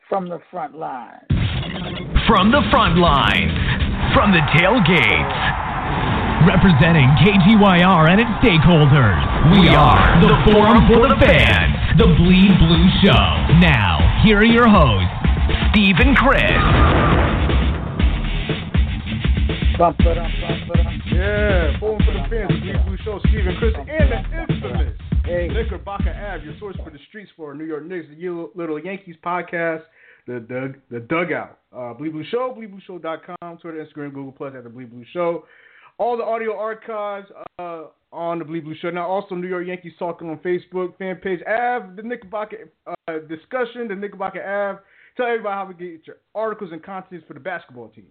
From the front line. From the front lines. From the tailgates. Representing KGYR and its stakeholders. We are the Forum for the Fans. The Bleed Blue Show. Now, here are your hosts, Steve and Chris. Yeah, Forum for the Fans, the Bleed Blue Show, Steve and Chris, and the infamous Knickerbocker Ave, your source for the streets for New York Knicks, the Little Yankees podcast, the Dugout. Bleed Blue Show, BleedBlueShow.com, Twitter, Instagram, Google Plus at the Bleed Blue Show. All the audio archives on the Bleed Blue Show. Now also New York Yankees Talking on Facebook, fan page, Ave, the Knickerbocker discussion, the Knickerbocker Ave. Tell everybody how we get your articles and contents for the basketball team.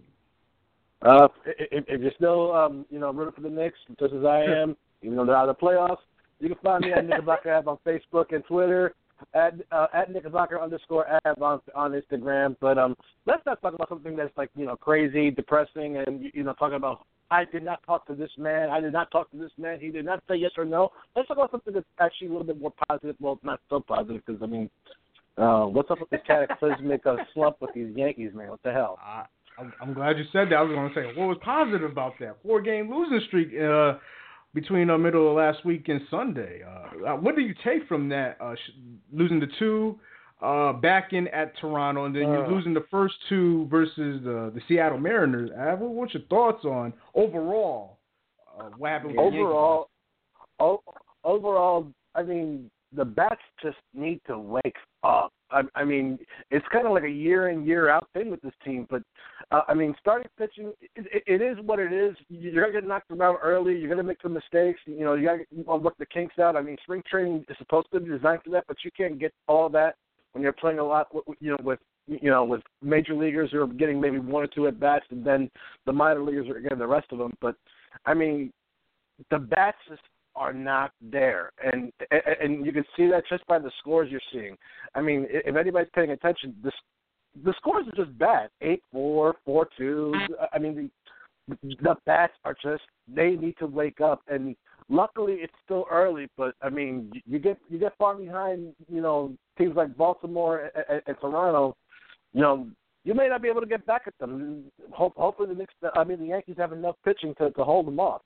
If you're still, rooting for the Knicks, just as I am, even though they're out of the playoffs, you can find me at Knickerbocker Ave on Facebook and Twitter, at Knickerbocker_Ave on Instagram. But let's not talk about something that's crazy, depressing, and talking about I did not talk to this man, I did not talk to this man, he did not say yes or no. Let's talk about something that's actually a little bit more positive. Well, not so positive because what's up with this cataclysmic slump with these Yankees, man? What the hell? I'm glad you said that. I was going to say, what was positive about that? 4-game losing streak between the middle of last week and Sunday. What do you take from that? Losing the two back in at Toronto, and then you're losing the first two versus the Seattle Mariners. What's your thoughts on overall what happened with the Yankees? Overall, I mean, the bats just need to wake up. I mean, it's kind of like a year in, year out thing with this team. But, starting pitching, it is what it is. You're going to get knocked around early. You're going to make some mistakes. You got to work the kinks out. I mean, spring training is supposed to be designed for that, but you can't get all that when you're playing a lot with major leaguers who are getting maybe one or two at-bats, and then the minor leaguers are getting the rest of them. But, the bats just are not there, and you can see that just by the scores you're seeing. I mean, if anybody's paying attention, the scores are just bad. 8-4, 4-2. I mean, the bats are just, they need to wake up, and luckily it's still early, but I mean, you get far behind, teams like Baltimore and Toronto, you may not be able to get back at them. Hopefully the Yankees have enough pitching to hold them off.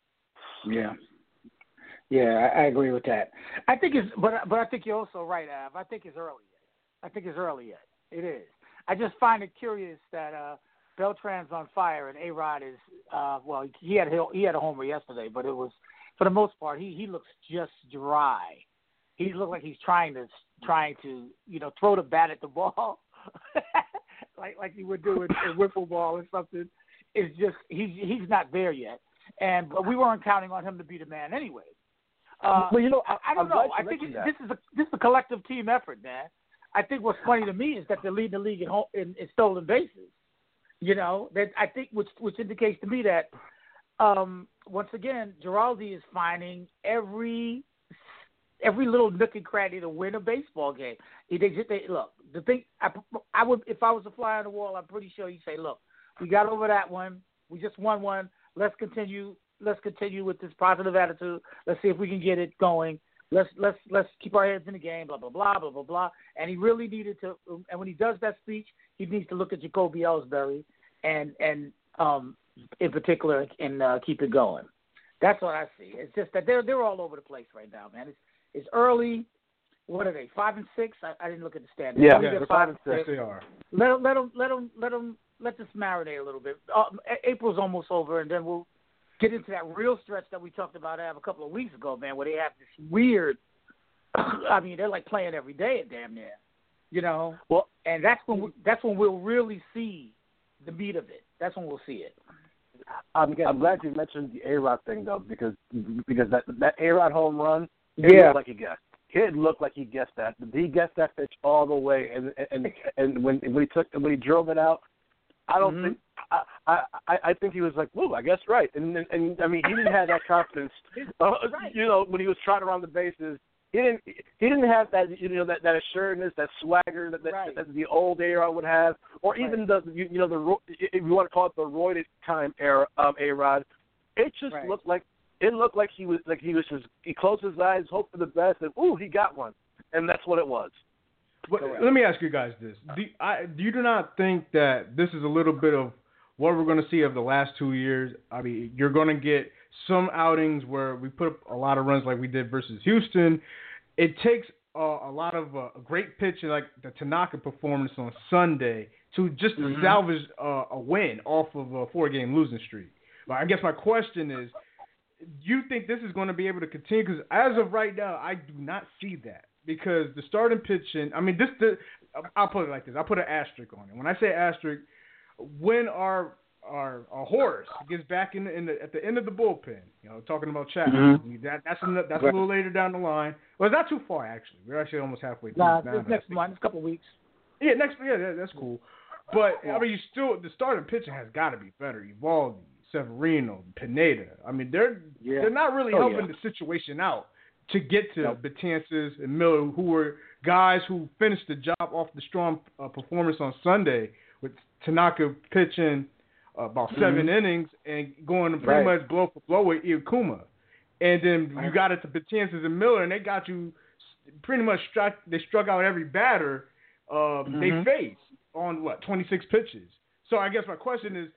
Yeah, I agree with that. I think but I think you're also right, Av. I think it's early yet. It is. I just find it curious that Beltran's on fire and A-Rod is he had a homer yesterday, but it was, for the most part, he looks just dry. He looks like he's trying to throw the bat at the ball like he would do in wiffle ball or something. It's just he's not there yet, but we weren't counting on him to be the man anyway. I don't know. I think this is a collective team effort, man. I think what's funny to me is that they're leading the league in stolen bases. That I think which indicates to me that once again Giraldi is finding every little nook and cranny to win a baseball game. Look, the thing I would, if I was a fly on the wall, I'm pretty sure he'd say, look, we got over that one. We just won one. Let's continue with this positive attitude. Let's see if we can get it going. Let's keep our heads in the game. Blah blah blah blah blah blah. And he really needed to. And when he does that speech, he needs to look at Jacoby Ellsbury and in particular and keep it going. That's what I see. It's just that they're all over the place right now, man. It's early. What are they? 5 and 6? I didn't look at the standings. Yeah, they're 5 and 6. They are. Let this marinate a little bit. April's almost over, and then we'll get into that real stretch that we talked about a couple of weeks ago, man, where they have this weird. I mean, they're like playing every day, damn near. Well, and that's when we'll really see the meat of it. That's when we'll see it. I'm glad you mentioned the A-Rod thing though, because that A-Rod home run, it looked like he guessed. It looked like he guessed that. He guessed that pitch all the way, and when he drove it out, I don't think I think he was like, "Whoa, I guess right." And I mean, he didn't have that confidence. When he was trotting around the bases, he didn't have that that assuredness, that swagger that the old A-Rod would have, or even the if you want to call it the roided time era of A-Rod. It just looked like. It looked like he was just, he closed his eyes, hoped for the best, and he got one, and that's what it was. But let me ask you guys this: do you not think that this is a little bit of what we're going to see of the last 2 years? I mean, you're going to get some outings where we put up a lot of runs like we did versus Houston. It takes a lot of a great pitch like the Tanaka performance on Sunday to just salvage a win off of a 4-game losing streak. But I guess my question is, do you think this is going to be able to continue? Because as of right now, I do not see that. Because the starting pitching, I mean, I'll put it like this. I'll put an asterisk on it. When I say asterisk, when our Horace gets back at the end of the bullpen, talking about Chapman, that's a little later down the line. Well, it's not too far, actually. We're actually almost halfway through. It's next month. It's a couple of weeks. Yeah, that's cool. But, I mean, the starting pitching has got to be better. Evaldi, Severino, Pineda. I mean, they're not really helping the situation out to get to Betances and Miller, who were guys who finished the job off the strong performance on Sunday, with Tanaka pitching about 7 innings and going pretty much blow for blow with Iwakuma. And then you got it to Betances and Miller, and they got you pretty much they struck out every batter they faced on, 26 pitches. So I guess my question is,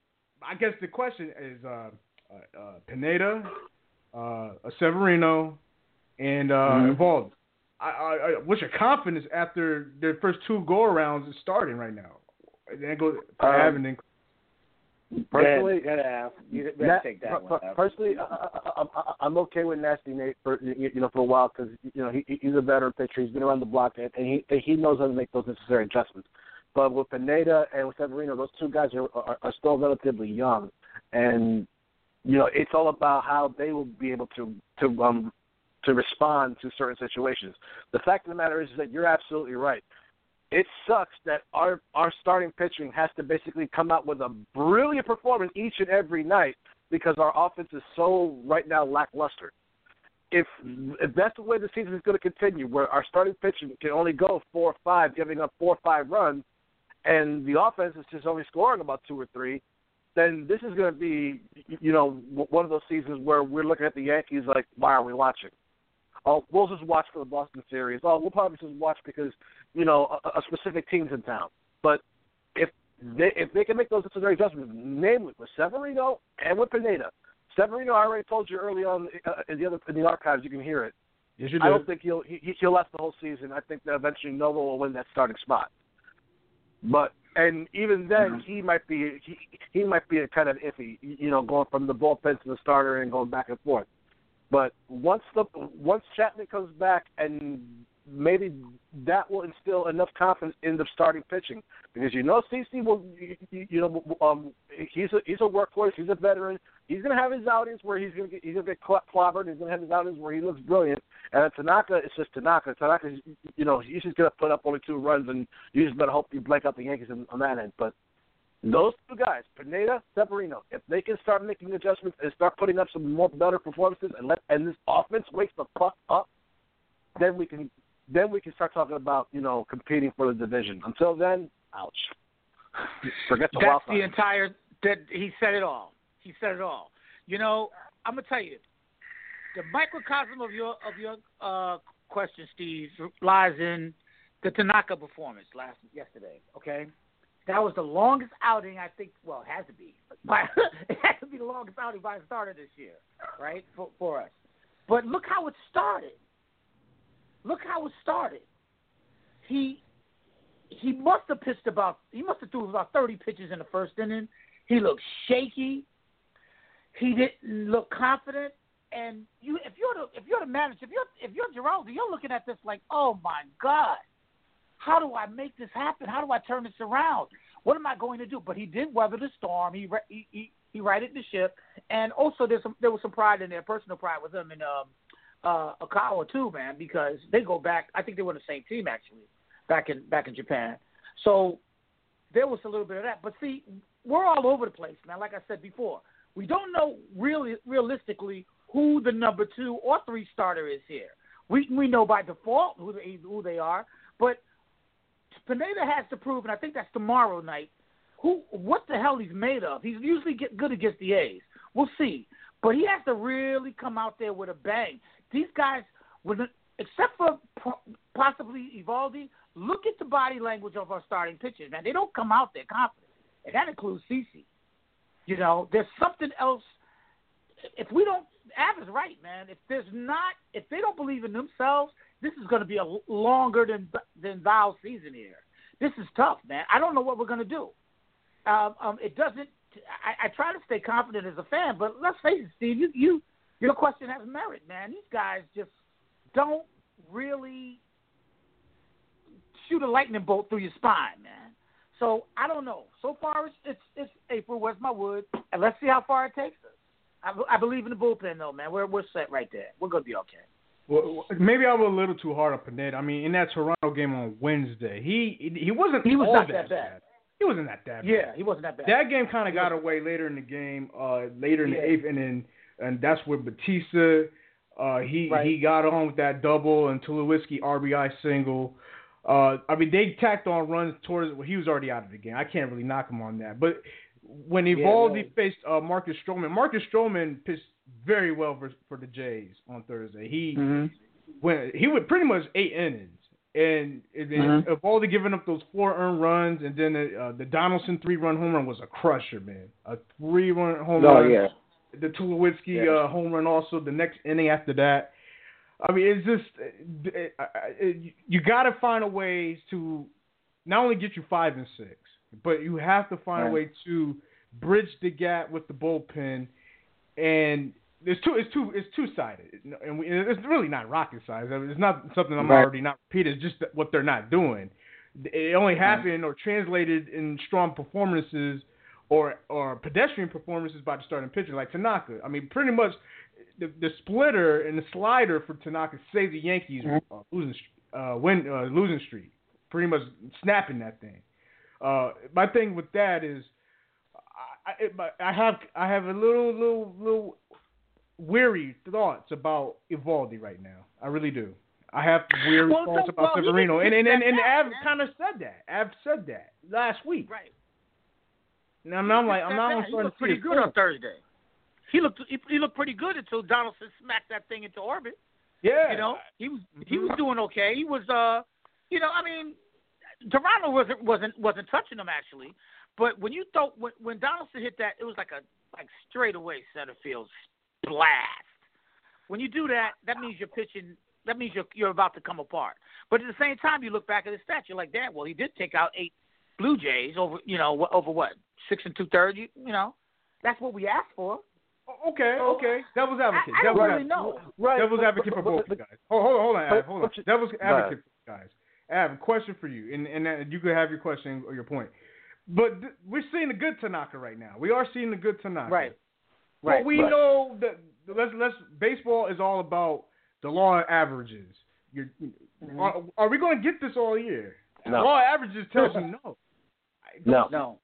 Pineda, Severino, and Evaldi. What's your confidence after their first 2 go-arounds is starting right now? And then go personally, you gotta take that one. Personally, I'm okay with Nasty Nate for a while because he's a veteran pitcher. He's been around the block and he knows how to make those necessary adjustments. But with Pineda and with Severino, those 2 guys are still relatively young, and it's all about how they will be able to respond to certain situations. The fact of the matter is that you're absolutely right. It sucks that our starting pitching has to basically come out with a brilliant performance each and every night because our offense is so right now lackluster. If that's the way the season is going to continue, where our starting pitching can only go 4 or 5, giving up 4 or 5 runs, and the offense is just only scoring about 2 or 3, then this is going to be, one of those seasons where we're looking at the Yankees like, why are we watching? Oh, we'll just watch for the Boston series. Oh, we'll probably just watch because, a specific team's in town. But if they can make those necessary adjustments, namely with Severino and with Pineda. Severino, I already told you early on in the archives, you can hear it. Yes, you did. I don't think he'll last the whole season. I think that eventually Nova will win that starting spot. And even then, he might be a kind of iffy, going from the bullpen to the starter and going back and forth. But once Chapman comes back, and maybe that will instill enough confidence in the starting pitching, because CC will, he's a workhorse, he's a veteran. He's going to have his outings where he's going to get clobbered. He's going to have his outings where he looks brilliant. And Tanaka is just Tanaka. Tanaka's, he's just going to put up only 2 runs, and you just better hope you blank out the Yankees on that end. But those 2 guys, Pineda, Severino, if they can start making adjustments and start putting up some more better performances, and this offense wakes the fuck up, then we can start talking about competing for the division. Until then, ouch. Forget the wild card. He said it all. He said it all. I'm gonna tell you, the microcosm of your question, Steve, lies in the Tanaka performance yesterday. Okay, that was the longest outing I think. Well, it has to be. It has to be the longest outing by a starter this year, right? For us. But look how it started. He must have threw about 30 pitches in the first inning. He looked shaky. He didn't look confident. And if you're the manager, if you're Giraldo, you're looking at this like, oh my God, how do I make this happen? How do I turn this around? What am I going to do? But he did weather the storm. He righted the ship, and also there was some pride in there, personal pride with him and Okawa too, man, because they go back. I think they were on the same team actually back in Japan. So there was a little bit of that. But see, we're all over the place, man. Like I said before, we don't know realistically who the number 2 or 3 starter is here. We know by default who they are, but Pineda has to prove, and I think that's tomorrow night, what the hell he's made of. He's usually good against the A's. We'll see. But he has to really come out there with a bang. These guys, except for possibly Evaldi, look at the body language of our starting pitchers, man. They don't come out there confident, and that includes CeCe. You know, there's something else. If we don't, Av is right, man. If they don't believe in themselves, this is going to be a longer than Val's season here. This is tough, man. I don't know what we're going to do. It doesn't. I try to stay confident as a fan, but let's face it, Steve. Your question has merit, man. These guys just don't really shoot a lightning bolt through your spine, man. So I don't know. So far, it's April. Where's my wood? And let's see how far it takes us. I believe in the bullpen, though, man. We're set right there. We're gonna be okay. Well, maybe I was a little too hard on Pineda. I mean, in that Toronto game on Wednesday, he wasn't. He was all not that bad. He wasn't that bad. Yeah, he wasn't that bad. That game kind of got away later in the game, later in the eighth inning, and that's where Batista he got on with that double and Tulowitzki RBI single. I mean, they tacked on runs towards. Well, he was already out of the game. I can't really knock him on that. But when Evaldi faced Marcus Stroman pitched very well for the Jays on Thursday. He went pretty much 8 innings. And then Evaldi giving up those 4 earned runs, and then the Donaldson 3-run home run was a crusher, man. A 3-run home run. Yeah. The Tulowitzki home run also the next inning after that. I mean, it's just you got to find a way to not only get you 5 and 6, but you have to find a way to bridge the gap with the bullpen. And it's two-sided, and it's really not rocket science. I mean, it's not something I'm already not repeating. It's just what they're not doing. It only happened or translated in strong performances or pedestrian performances by the starting pitcher like Tanaka. I mean, pretty much the splitter and the slider for Tanaka saved the Yankees losing streak. Pretty much snapping that thing. My thing with that is I have a little weary thoughts about Evaldi right now. I really do. I have weary thoughts about Severino, and Av kind of said that. Av said that last week. Right. Now I'm not he looked pretty good on Thursday. He looked pretty good until Donaldson smacked that thing into orbit. Yeah. You know, he was doing okay. He was you know, I mean, Toronto wasn't touching him actually, but when Donaldson hit that, it was like straight away center field blast. When you do that, that means you're pitching. That means you're about to come apart. But at the same time, you look back at his stats, you're like, damn. Well, he did take out 8 Blue Jays over what 6 2/3. You know, that's what we asked for. Okay. Devil's advocate. I don't really know. Right. Devil's advocate for both guys. Hold on. Devil's advocate for guys. I have a question for you, and you could have your question or your point. But we're seeing the good Tanaka right now. We are seeing the good Tanaka. Right. But we know that baseball is all about the law of averages. Are we going to get this all year? No. Law of averages tells you no. No.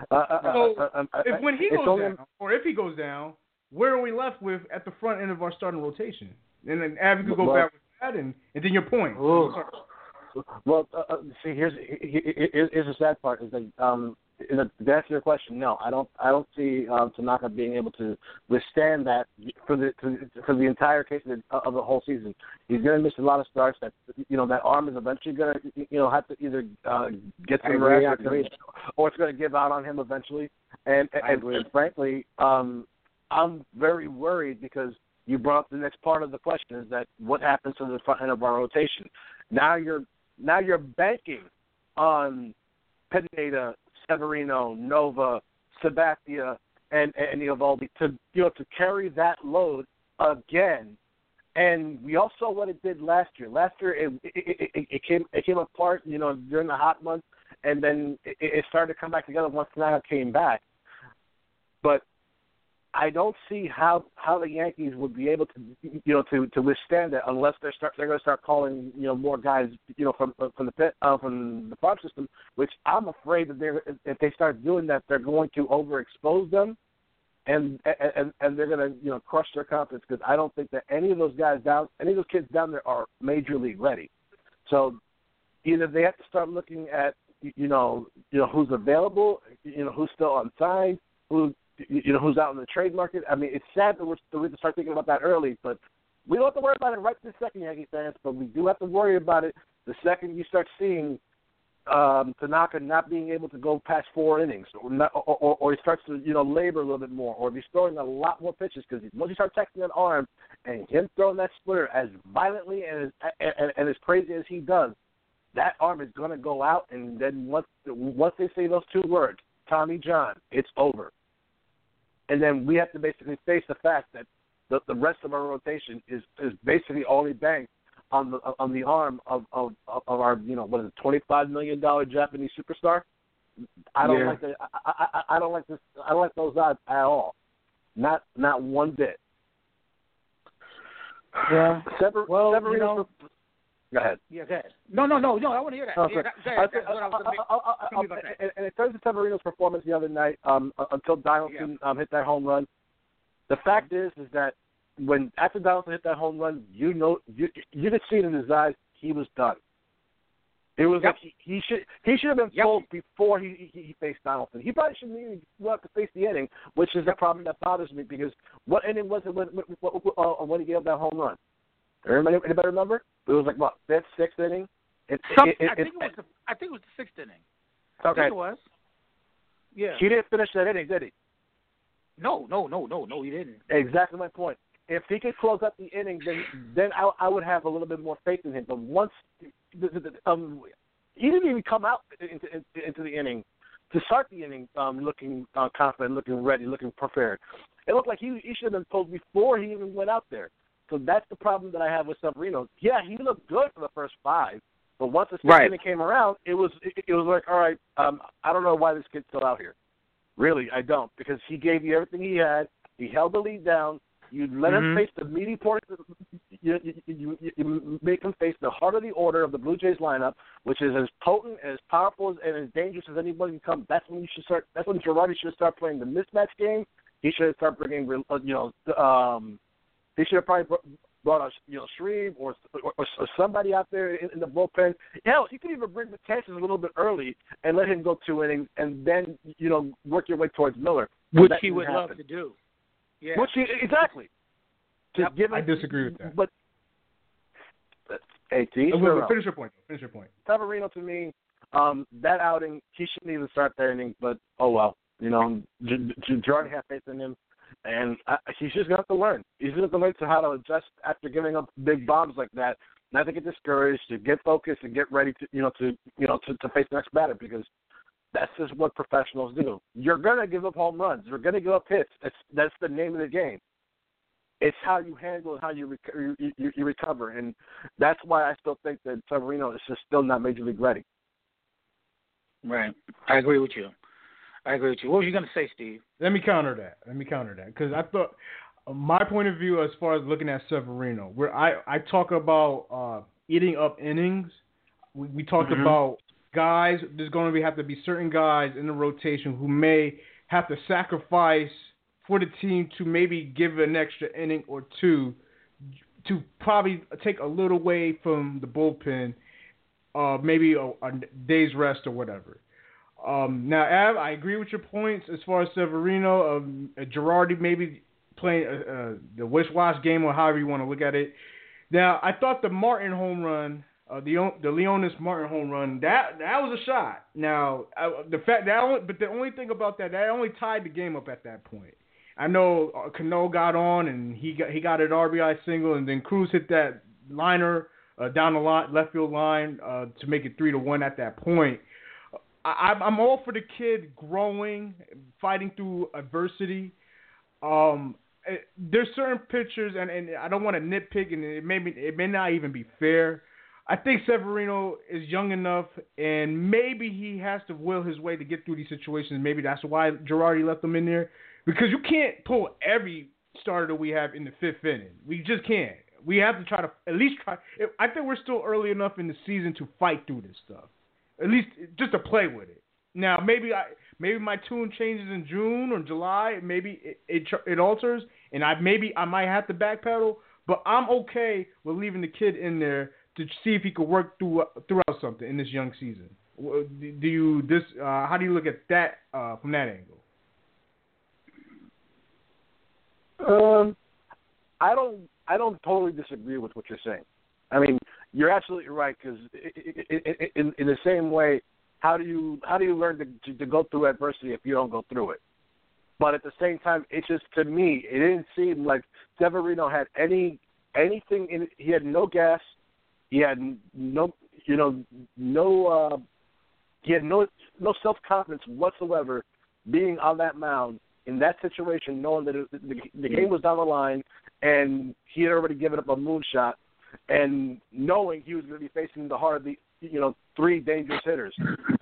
When he goes down, or if he goes down, where are we left with at the front end of our starting rotation? And then Av could go back with that, and then your point. Well, see, here's the sad part is that to answer your question, no, I don't see Tanaka being able to withstand that for the entire case of the whole season. He's going to miss a lot of starts. That that arm is eventually going to have to either get some rest or it's going to give out on him eventually. And frankly, I'm very worried because you brought up the next part of the question is that what happens to the front end of our rotation. Now you're banking on Pineda, Severino, Nova, Sabathia, and Evaldi to carry that load again. And we all saw what it did last year. Last year it came apart, during the hot months, and then it started to come back together once Tanaka came back. But I don't see how the Yankees would be able to withstand that unless they're going to start calling more guys from the farm system, which I'm afraid that if they start doing that, they're going to overexpose them, and they're going to crush their confidence because I don't think that any of those kids down there are major league ready. So either they have to start looking at who's available, who's still unsigned, who's out in the trade market. I mean, it's sad that we have to start thinking about that early, but we don't have to worry about it right this second, Yankee fans, but we do have to worry about it the second you start seeing Tanaka not being able to go past 4 innings, or he starts to labor a little bit more, or if he's throwing a lot more pitches, because once you start texting that arm and him throwing that splitter as violently and as crazy as he does, that arm is going to go out, and then once they say those 2 words, Tommy John, it's over. And then we have to basically face the fact that the rest of our rotation is basically only banked on the arm of our what is it, $25 million Japanese superstar. I don't like that. I don't like this. I don't like those odds at all. Not one bit. Yeah. Severino. Go ahead. Yeah, go ahead. No. I want to hear that. Okay. Yeah, go ahead. And in terms of Severino's performance the other night, until Donaldson hit that home run, the fact is that after Donaldson hit that home run, you could see it in his eyes, he was done. It was like he should have been told before he faced Donaldson. He probably shouldn't even go out to face the inning, which is the problem that bothers me, because what inning was it when he gave up that home run? Anybody remember? It was like what, 5th, 6th inning? I think it was the 6th inning. Okay. I think it was. Yeah. He didn't finish that inning, did he? No, he didn't. Exactly my point. If he could close up the inning, then I would have a little bit more faith in him. But once he didn't even come out into the inning to start the inning looking confident, looking ready, looking prepared. It looked like he should have been told before he even went out there. So that's the problem that I have with Severino. Yeah, he looked good for the first 5, but once the 6th inning came around, it was like, all right, I don't know why this kid's still out here. Really, I don't, because he gave you everything he had. He held the lead down. You let him face the meaty part. You make him face the heart of the order of the Blue Jays lineup, which is as potent, as powerful, and as dangerous as anybody can come. That's when you should start. That's when Girardi should start playing the mismatch game. He should start bringing, he should have probably brought a Shreve or somebody out there in the bullpen. Hell, you could even bring the chances a little bit early and let him go 2 innings, and then work your way towards Miller, which he would love to do. Yeah. Exactly. I disagree with that. But finish your point. Severino, to me, that outing, he shouldn't even start that inning. But oh well, Girardi had faith in him, and he's just going to have to learn. He's going to have to learn how to adjust after giving up big bombs like that. Not to get discouraged, to get focused, and get ready to face the next batter, because that's just what professionals do. You're going to give up home runs. You're going to give up hits. That's the name of the game. It's how you handle and how you recover. And that's why I still think that Severino is just still not Major League ready. Right. I agree with you. What were you going to say, Steve? Let me counter that. Because I thought my point of view as far as looking at Severino, where I talk about eating up innings, we talked about guys, there's going to have to be certain guys in the rotation who may have to sacrifice for the team to maybe give an extra inning or 2 to probably take a little away from the bullpen, maybe a day's rest or whatever. Now, Av, I agree with your points as far as Severino, Girardi maybe playing the wish-wash game or however you want to look at it. Now, I thought the Martin home run, the Leonis Martin home run, that was a shot. Now, but the only thing about that only tied the game up at that point. I know Cano got on and he got an RBI single, and then Cruz hit that liner down the left field line to make it 3-1 at that point. I'm all for the kid growing, fighting through adversity. There's certain pitchers, and I don't want to nitpick, and it may not even be fair. I think Severino is young enough, and maybe he has to will his way to get through these situations. Maybe that's why Girardi left him in there, because you can't pull every starter that we have in the 5th inning. We just can't. We have to try to at least try. I think we're still early enough in the season to fight through this stuff, at least just to play with it. Now, maybe my tune changes in June or July. Maybe it alters, and I might have to backpedal. But I'm okay with leaving the kid in there to see if he could work throughout something in this young season. How do you look at that from that angle? I don't totally disagree with what you're saying. I mean, you're absolutely right, because in the same way, how do you learn to go through adversity if you don't go through it? But at the same time, it just, to me, it didn't seem like Severino had anything in it. He had no gas. He had no self-confidence whatsoever being on that mound in that situation, knowing that the game was down the line and he had already given up a moonshot, and knowing he was going to be facing the heart of the three dangerous hitters.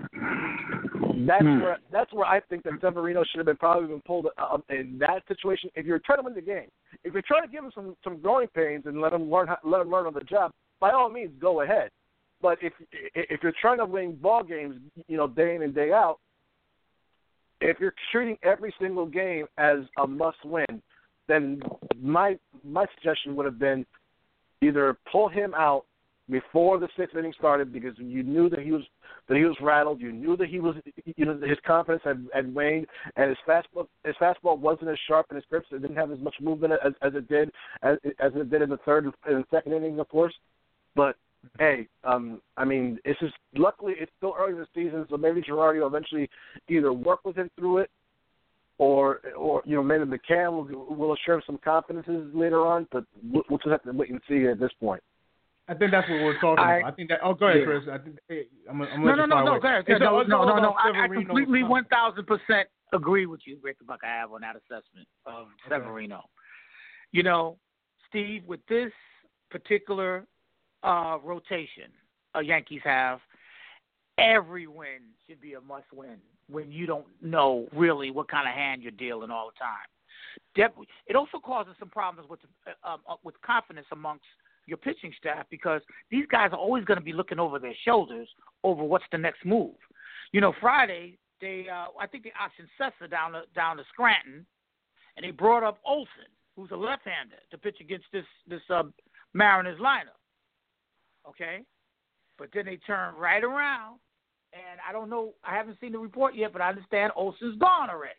That's where I think that Severino should have probably been pulled in that situation. If you're trying to win the game, if you're trying to give him some growing pains and let him learn on the job, by all means, go ahead. But if you're trying to win ball games, day in and day out, if you're treating every single game as a must-win, then my suggestion would have been either pull him out before the sixth inning started, because you knew that he was rattled. You knew that he was, his confidence had waned, and his fastball wasn't as sharp, and his grips, it didn't have as much movement as it did in the third and second inning, of course. But hey, it's just, luckily it's still early in the season, so maybe Girardi will eventually either work with him through it, or maybe McCann will assure him some confidences later on. But we'll just have to wait and see at this point. I think that's what we're talking about. I think that. Oh, go ahead, Chris. I think, I'm no. Go ahead. No. I completely 1,000% agree with you, Rick Buck. I have on that assessment of Severino. Steve, with this particular rotation Yankees have, every win should be a must-win when you don't know really what kind of hand you're dealing all the time. It also causes some problems with confidence amongst your pitching staff, because these guys are always going to be looking over their shoulders over what's the next move. Friday I think they optioned Sessa down to Scranton, and they brought up Olsen, who's a left-hander, to pitch against this Mariners lineup. Okay, but then they turned right around, and I don't know. I haven't seen the report yet, but I understand Olsen's gone already.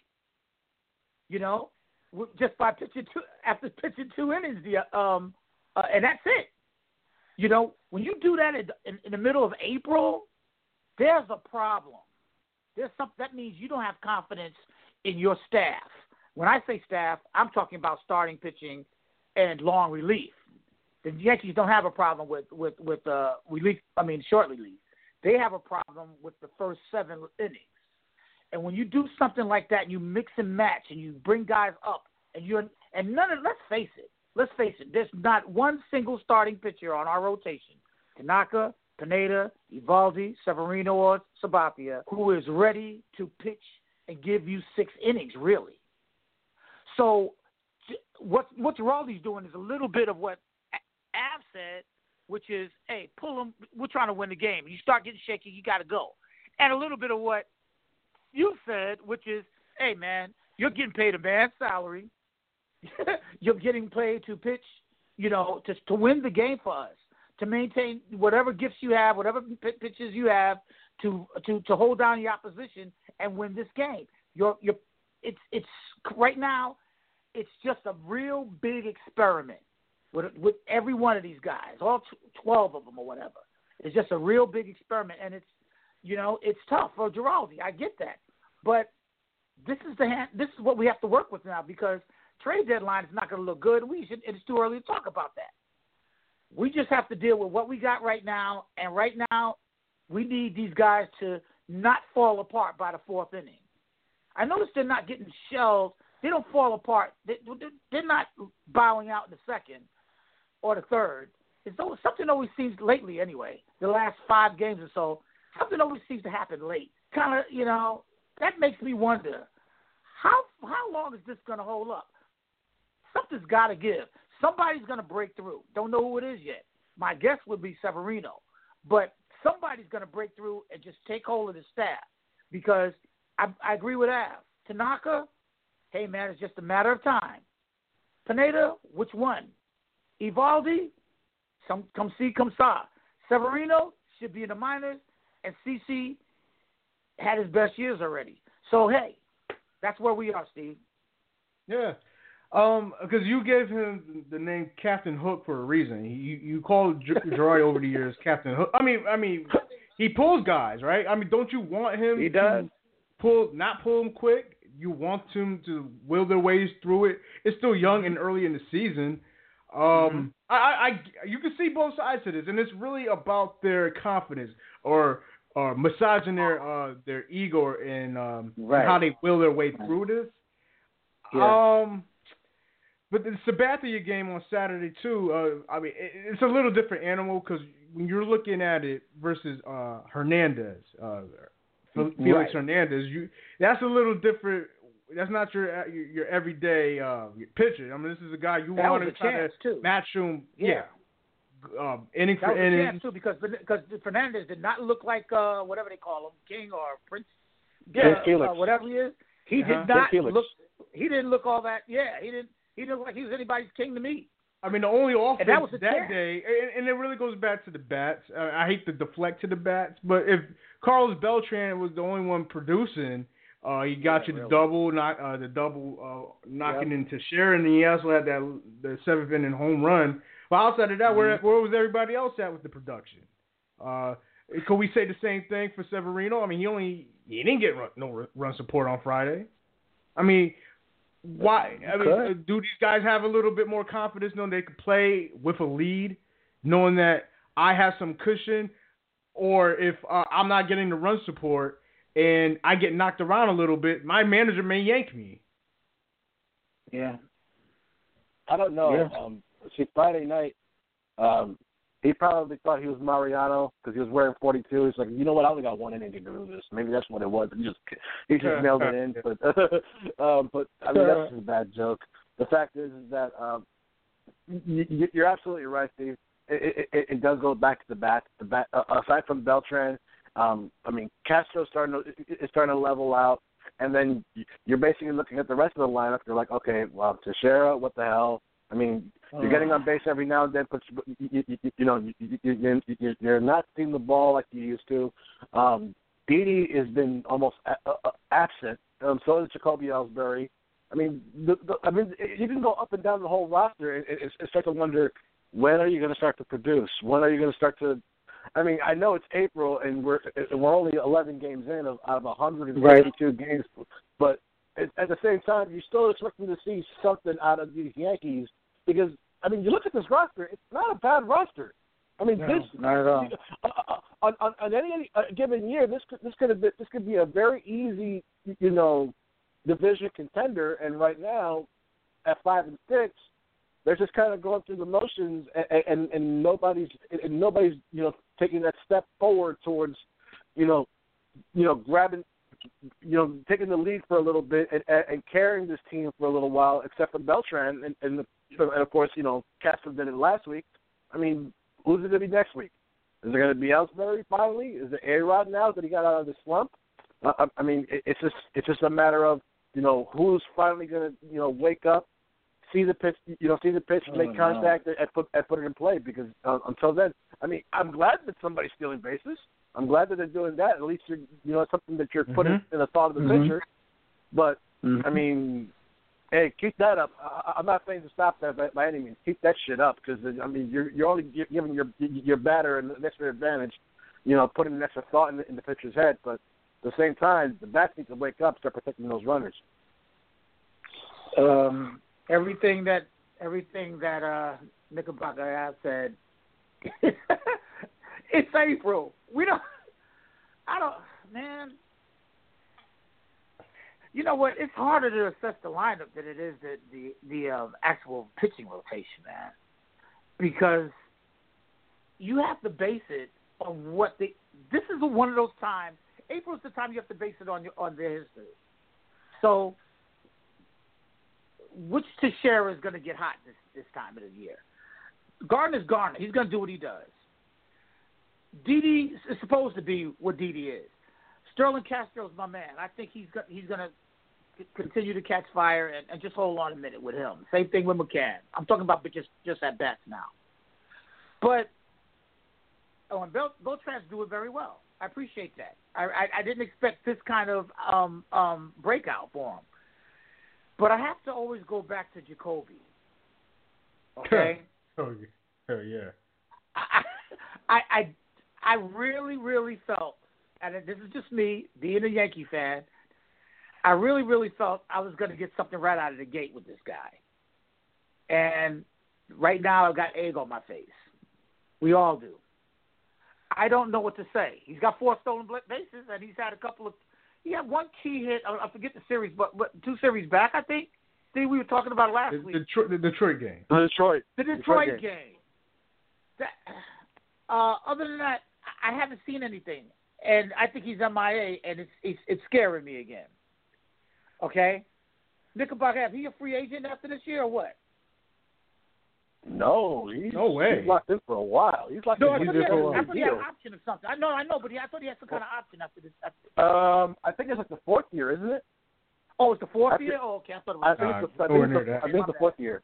Just by after pitching 2 innings, and that's it. When you do that in the middle of April, there's a problem. That means you don't have confidence in your staff. When I say staff, I'm talking about starting pitching and long relief. The Yankees don't have a problem with relief. Short relief. They have a problem with the first 7 innings. And when you do something like that, and you mix and match, and you bring guys up, let's face it, there's not one single starting pitcher on our rotation, Tanaka, Pineda, Eovaldi, Severino, or Sabathia, who is ready to pitch and give you 6 innings, really. So what Girardi's doing is a little bit of what Av said, which is, hey, pull them. We're trying to win the game. You start getting shaky, you got to go. And a little bit of what you said, which is, hey, man, you're getting paid a man's salary. You're getting paid to pitch, to win the game for us, to maintain whatever gifts you have, whatever pitches you have, to hold down your opposition and win this game. It's right now, it's just a real big experiment with every one of these guys, all 12 of them or whatever. It's just a real big experiment, and it's tough for Girardi. I get that, but this is what we have to work with now, because trade deadline is not going to look good. It's too early to talk about that. We just have to deal with what we got right now, and right now we need these guys to not fall apart by the 4th inning. I noticed they're not getting shelled. They don't fall apart. They're not bowing out in the 2nd or the 3rd. Something always seems lately anyway, the last 5 games or so, something always seems to happen late. Kind of, that makes me wonder, how long is this going to hold up? Something's got to give. Somebody's going to break through. Don't know who it is yet. My guess would be Severino. But somebody's going to break through and just take hold of the staff, because I agree with Av. Tanaka, hey, man, it's just a matter of time. Pineda, which one? Eovaldi, come see, come saw. Severino should be in the minors, and CC had his best years already. So, hey, that's where we are, Steve. Yeah. Because you gave him the name Captain Hook for a reason. You called Girardi over the years Captain Hook. I mean, he pulls guys, right? I mean, don't you want him? He does. Not pull them quick. You want them to will their ways through it. It's still young and early in the season. You can see both sides of this, and it's really about their confidence or massaging their ego and how they will their way through this. Yeah. But the Sabathia game on Saturday too. I mean, it's a little different animal because when you're looking at it versus Hernandez, Felix Hernandez, that's a little different. That's not your everyday pitcher. I mean, this is a guy you want to try to match him. Yeah. Inning for inning. That was a chance too because Fernandez did not look like whatever they call him, King or Prince. Felix. Whatever he is. He did not look. He didn't look all that. Yeah, he didn't. He looked like he was anybody's king to me. I mean, the only offense that that day, and it really goes back to the bats. I hate to deflect to the bats, but if Carlos Beltran was the only one producing, he got you the double, knocking into Sharon, and he also had the 7th inning home run. But outside of that, where was everybody else at with the production? Could we say the same thing for Severino? I mean, he didn't get no run support on Friday. I mean. Why? I mean, do these guys have a little bit more confidence knowing they could play with a lead, knowing that I have some cushion, or if I'm not getting the run support and I get knocked around a little bit, my manager may yank me. Yeah. I don't know. Yeah. See, Friday night, he probably thought he was Mariano because he was wearing 42. He's like, you know what? I only got one inning to do this. Maybe that's what it was. He just mailed it in. But I mean, that's just a bad joke. The fact is that you're absolutely right, Steve. It does go back to the bat. Aside from Beltran, I mean, Castro's starting to level out, and then you're basically looking at the rest of the lineup. You're like, okay, well, Teixeira, what the hell? I mean, you're getting on base every now and then, but you're not seeing the ball like you used to. Didi has been almost absent. So is Jacoby Ellsbury. I mean, you can go up and down the whole roster and start to wonder, when are you going to start to produce? When are you going to start to? I mean, I know it's April and we're only 11 games in out of 152 games, but at the same time, you're still expecting to see something out of these Yankees because, I mean, you look at this roster, it's not a bad roster. I mean, not at all. On any given year, this could be a very easy, division contender. And right now, at 5 and 6, they're just kind of going through the motions, and nobody's taking that step forward towards, grabbing. Taking the lead for a little bit and carrying this team for a little while, except for Beltran and of course, Castro did it last week. I mean, who's it going to be next week? Is it going to be Ellsbury finally? Is it A-Rod now that he got out of the slump? I mean, it's just a matter of who's finally going to wake up, see the pitch, make contact, and put it in play. Because until then, I mean, I'm glad that somebody's stealing bases. I'm glad that they're doing that. At least it's something that you're putting in the thought of the pitcher. But I mean, hey, keep that up. I'm not saying to stop that by any means. Keep that shit up because I mean, you're only giving your batter an extra advantage. Putting an extra thought in the pitcher's head. But at the same time, the bats need to wake up, start protecting those runners. Everything that Knickerbocker has said. It's April. Man. You know what? It's harder to assess the lineup than it is the actual pitching rotation, man. Because you have to base it on this is one of those times. April is the time you have to base it on their history. So, which Teixeira is going to get hot this time of the year? Gardner's Gardner. He's going to do what he does. Didi is supposed to be what Didi is. Sterling Castro's my man. I think he's going to continue to catch fire and just hold on a minute with him. Same thing with McCann. I'm talking about just at bats now. But and Beltran's doing very well. I appreciate that. I didn't expect this kind of breakout for him. But I have to always go back to Jacoby. Okay? Oh yeah. I really, really felt, and this is just me being a Yankee fan, I really, really felt I was going to get something right out of the gate with this guy. And right now I've got egg on my face. We all do. I don't know what to say. He's got 4 stolen bases, and he's had he had one key hit. I forget the series, but 2 series back, I think. See, we were talking about it last week. The Detroit game. The Detroit game. Other than that, I haven't seen anything, and I think he's MIA, and it's scaring me again. Okay, Knickerbocker, is he a free agent after this year or what? No, no way. He's locked in for a while. He's locked in I thought he had an deal. option or something. I know, but I thought he had some kind of option after this. I think it's like the 4th year, isn't it? Oh, it's the 4th year? Oh, okay. I thought it was. I think it's the 4th year.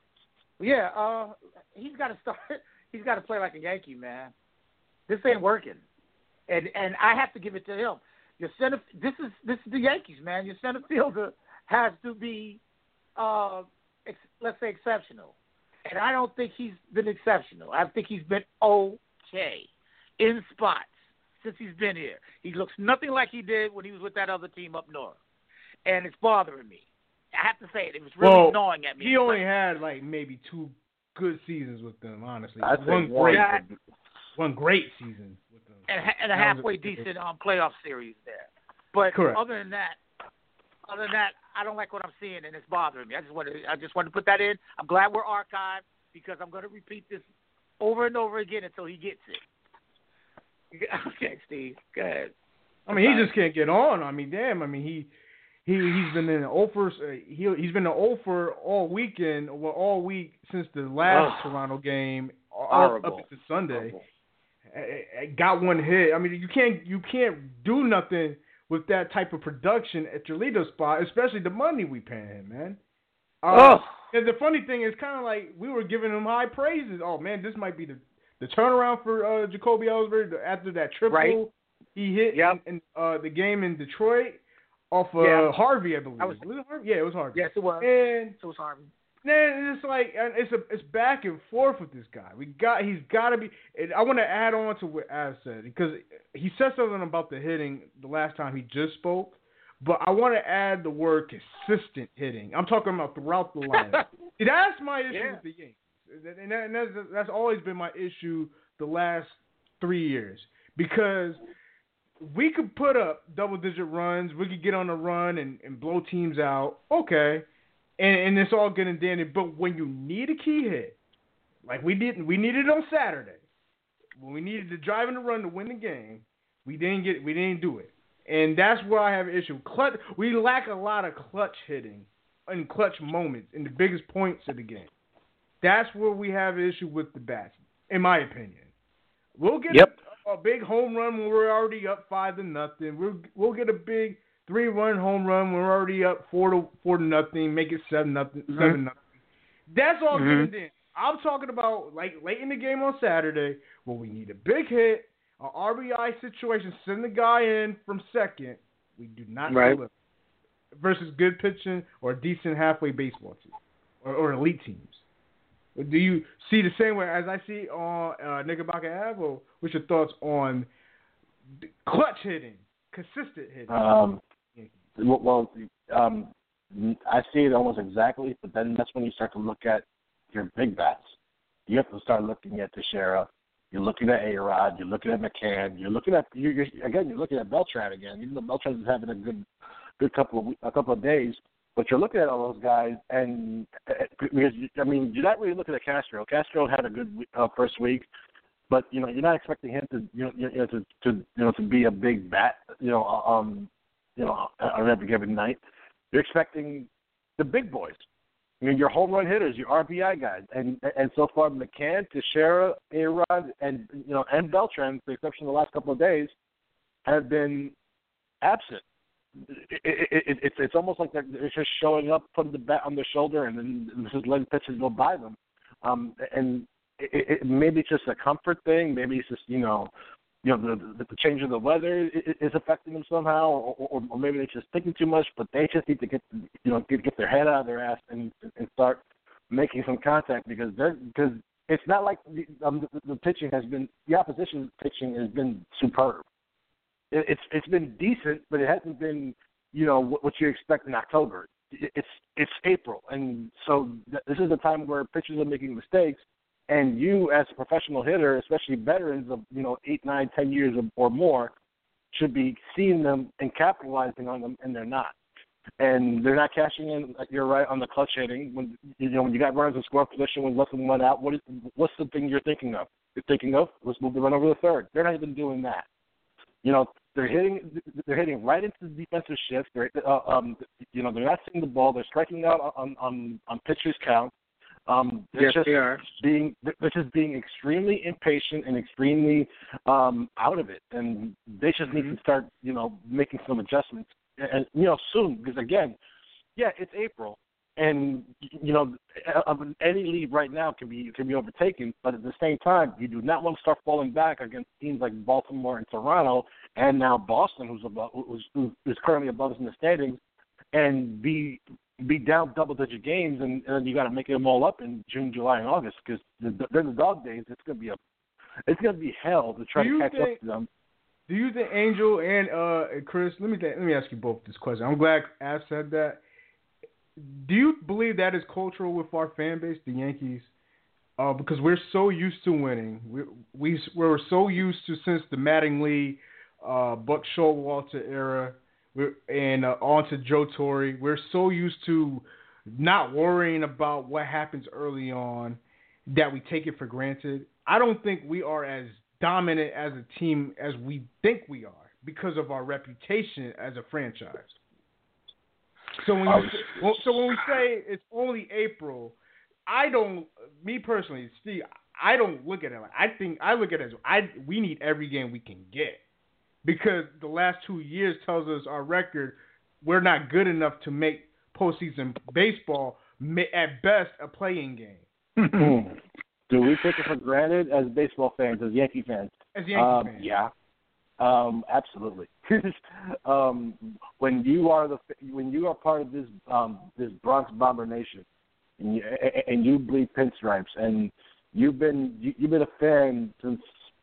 Yeah, he's got to start. He's got to play like a Yankee, man. This ain't working, and I have to give it to him. Your center. This is the Yankees, man. Your center fielder has to be, let's say, exceptional, and I don't think he's been exceptional. I think he's been okay in spots since he's been here. He looks nothing like he did when he was with that other team up north, and it's bothering me. I have to say it. It was really gnawing at me. He only had like maybe 2 good seasons with them, honestly. One great season with them. And a halfway decent playoff series there. But correct. Other than that, I don't like what I'm seeing, and it's bothering me. I just wanted to put that in. I'm glad we're archived because I'm going to repeat this over and over again until he gets it. Okay, Steve, go ahead. I mean, he just can't get on. I mean, damn. I mean, he's been in the 0 for he's been in 0 for all weekend, all week since the last Toronto game up until Sunday. Got 1 hit. I mean, you can't do nothing with that type of production at your leader spot, especially the money we pay him, man. And the funny thing is, kind of like we were giving him high praises. Oh man, this might be the turnaround for Jacoby Ellsbury after that triple he hit in the game in Detroit off Harvey, I believe. Was it Harvey? Yeah, it was Harvey. Yes, it was. And it was Harvey. Then it's like it's back and forth with this guy. He's got to be. And I want to add on to what Av said because he said something about the hitting the last time he just spoke. But I want to add the word consistent hitting. I'm talking about throughout the lineup. That's my issue with the Yankees, and that's always been my issue the last 3 years because we could put up double-digit runs, we could get on a run and blow teams out. Okay. And it's all good and dandy, but when you need a key hit, like we needed on Saturday, when we needed to drive in the run to win the game, we didn't do it, and that's where I have an issue. We lack a lot of clutch hitting and clutch moments in the biggest points of the game. That's where we have an issue with the bats, in my opinion. We'll get a big home run when we're already up 5-0. We'll get a big 3-run home run when we're already up 4-0, make it 7-0. That's all good and dandy. I'm talking about like late in the game on Saturday when we need a big hit, an RBI situation, send the guy in from second. We do not deliver versus good pitching or decent halfway baseball team or elite teams. Do you see the same way as I see on Knickerbocker Ave, or what's your thoughts on clutch hitting, consistent hitting? I see it almost exactly, but then that's when you start to look at your big bats. You have to start looking at Teixeira. You're looking at A-Rod. You're looking at McCann. You're looking at you're looking at Beltran again. Even though Beltran is having a good couple of days, but you're looking at all those guys, and because I mean, you're not really looking at Castro. Castro had a good first week, but you're not expecting him to be a big bat. On every given night. You're expecting the big boys. I mean, your home run hitters, your RBI guys, and so far McCann, Teixeira, A-Rod, and Beltran, with the exception of the last couple of days, have been absent. It's almost like they're just showing up, putting the bat on their shoulder, and then just letting pitchers go by them. And maybe it's just a comfort thing. Maybe it's just the change of the weather is affecting them somehow, or maybe they're just thinking too much. But they just need to get their head out of their ass and start making some contact because it's not like the pitching has been, the opposition pitching has been superb. It's been decent, but it hasn't been what you expect in October. It's April, and so this is the time where pitchers are making mistakes. And you, as a professional hitter, especially veterans of 8, 9, 10 years or more, should be seeing them and capitalizing on them, and they're not. And they're not cashing in. You're right on the clutch hitting. When you got runners in score position with less than one out, what's the thing you're thinking of? You're thinking of let's move the run over the third. They're not even doing that. They're hitting right into the defensive shift. They're not seeing the ball. They're striking out on pitchers' count. They're just being extremely impatient and extremely out of it, and they just need to start, making some adjustments, and soon, because again, it's April, and any lead right now can be overtaken, but at the same time, you do not want to start falling back against teams like Baltimore and Toronto, and now Boston, who's currently above us in the standings, and be down double-digit games, and you got to make them all up in June, July, and August because they're the dog days. It's gonna be hell to try to catch up to them. Do you think, Angel and Chris? Let me ask you both this question. I'm glad Ash said that. Do you believe that is cultural with our fan base, the Yankees? Because we're so used to winning. We're so used to since the Mattingly, Buck Showalter era. And on to Joe Torre. We're so used to not worrying about what happens early on that we take it for granted. I don't think we are as dominant as a team as we think we are because of our reputation as a franchise. So when we say it's only April, me personally, Steve, I don't look at it like I look at it as we need every game we can get. Because the last 2 years tells us our record, we're not good enough to make postseason baseball, at best, a play-in game. Do we take it for granted as baseball fans, as Yankee fans? As Yankee fans. Yeah. Absolutely. When you are part of this Bronx Bomber Nation, and you bleed pinstripes, and you've been a fan since.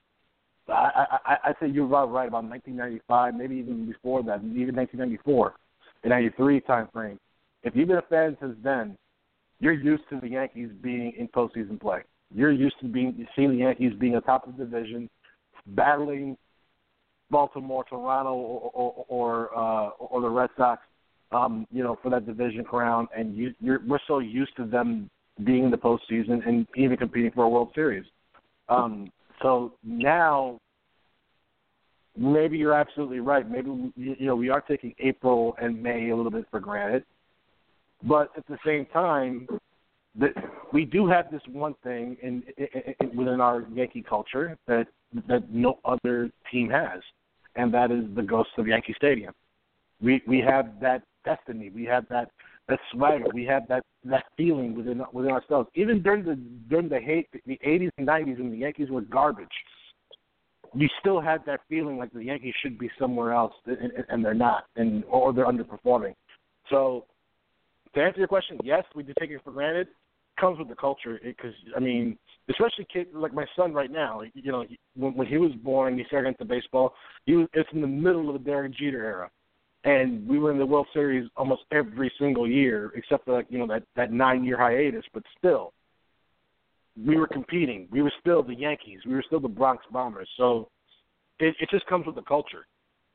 I say you're about right about 1995, maybe even before that, even 1994, the 93 time frame. If you've been a fan since then, you're used to the Yankees being in postseason play. You're used to seeing the Yankees being atop of the division, battling Baltimore, Toronto, or the Red Sox, for that division crown. And we're so used to them being in the postseason and even competing for a World Series. So now, maybe you're absolutely right. Maybe we are taking April and May a little bit for granted, but at the same time, we do have this one thing within our Yankee culture that no other team has, and that is the ghost of Yankee Stadium. We have that destiny. We have that swagger. We have that feeling within ourselves. Even during the 80s and 90s when the Yankees were garbage, you still had that feeling like the Yankees should be somewhere else, and they're not, or they're underperforming. So to answer your question, yes, we do take it for granted. It comes with the culture, because especially kids like my son right now. When he was born, he started into baseball. It's in the middle of the Derek Jeter era. And we were in the World Series almost every single year, except for that 9-year hiatus. But still, we were competing. We were still the Yankees. We were still the Bronx Bombers. So it just comes with the culture.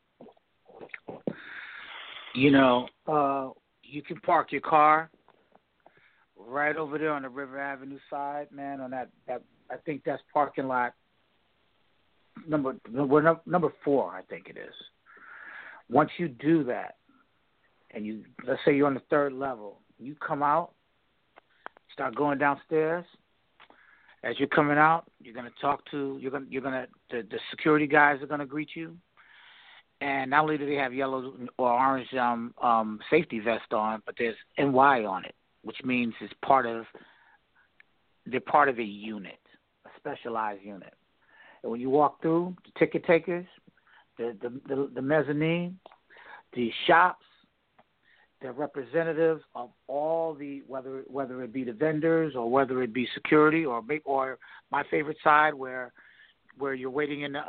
You can park your car right over there on the River Avenue side, man. On that I think that's parking lot number 4. I think it is. Once you do that, and let's say you're on the 3rd level, you come out, start going downstairs. As you're coming out, you're gonna talk to the security guys are gonna greet you, and not only do they have yellow or orange safety vest on, but there's NY on it, which means they're part of a unit, a specialized unit. And when you walk through, the ticket takers, the mezzanine, the shops, the representatives of all the whether it be the vendors or whether it be security or my favorite side where you're waiting in the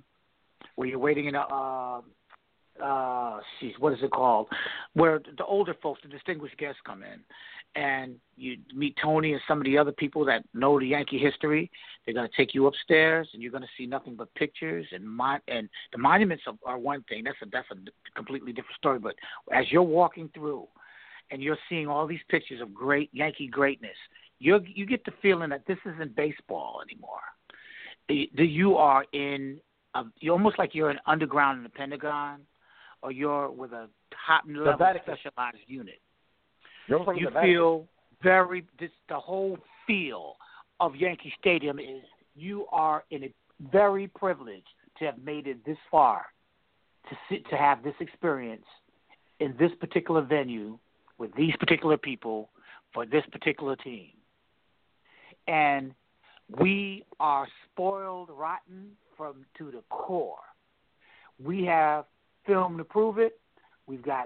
what is it called? Where the older folks, the distinguished guests come in, and you meet Tony and some of the other people that know the Yankee history. They're going to take you upstairs, and you're going to see nothing but pictures and the monuments are one thing. That's a completely different story. But as you're walking through, and you're seeing all these pictures of great Yankee greatness, you get the feeling that this isn't baseball anymore. You are you're almost like you're underground in the Pentagon, or you're with a top-level specialized unit. You feel the whole feel of Yankee Stadium is you are in a very privileged to have made it this far, to have this experience in this particular venue with these particular people for this particular team. And we are spoiled rotten to the core. We have film to prove it. We've got